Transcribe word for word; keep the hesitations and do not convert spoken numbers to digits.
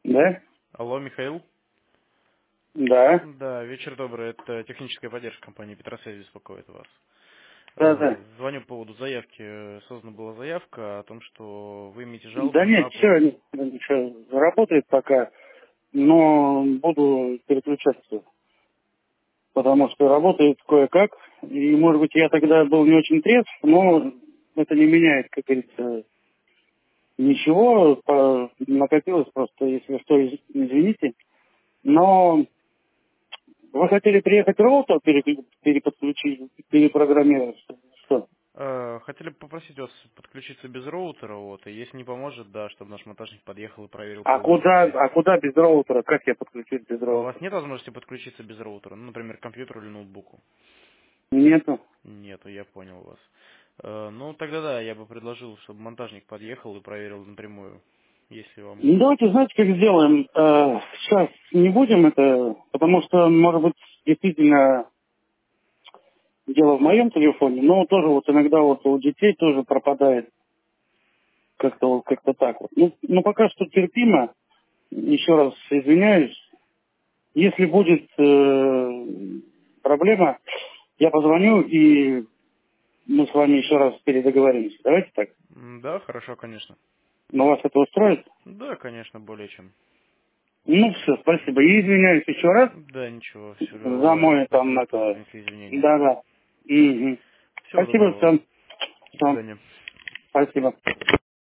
Да? Алло, Михаил? Да. Да, вечер добрый. Это техническая поддержка компании Петросвязь беспокоит вас. Да, Э, да. Звоню по поводу заявки. Э, Создана была заявка о том, что вы имеете жалобу Да нет, на все, оплату. ничего, работает пока, но буду переключаться, потому что работает кое-как, и, может быть, я тогда был не очень трезв, но это не меняет, как говорится, ничего, по- накопилось просто, если что, из- извините, но вы хотели приехать роутер пере- переподключить, перепрограммировать, что? Э, Хотели бы попросить вас подключиться без роутера, вот, и если не поможет, да, чтобы наш монтажник подъехал и проверил А полностью куда, связь. а куда без роутера? Как я подключусь без А у вас роутера? нет возможности подключиться без роутера? Ну, например, к компьютеру или ноутбуку? Нету. Нету, я понял вас. Э, Ну, тогда да, я бы предложил, чтобы монтажник подъехал и проверил напрямую, если вам... Ну, давайте, знаете, как сделаем? Э, сейчас не будем это, потому что, может быть, действительно дело в моем телефоне, но тоже вот иногда вот у детей тоже пропадает как-то вот как-то так вот. Ну, ну, пока что терпимо. Еще раз извиняюсь. Если будет э, проблема, я позвоню и мы с вами еще раз передоговоримся. Давайте так. М, Да, хорошо, конечно. Но вас это устроит? Да, конечно, более чем. Ну, все, спасибо. И извиняюсь еще раз Да, ничего, все за вы мой там спасибо, что это... принесли извинения. Да-да. Мгм. Всего Спасибо доброго вам. всем. До Всем свидания. спасибо.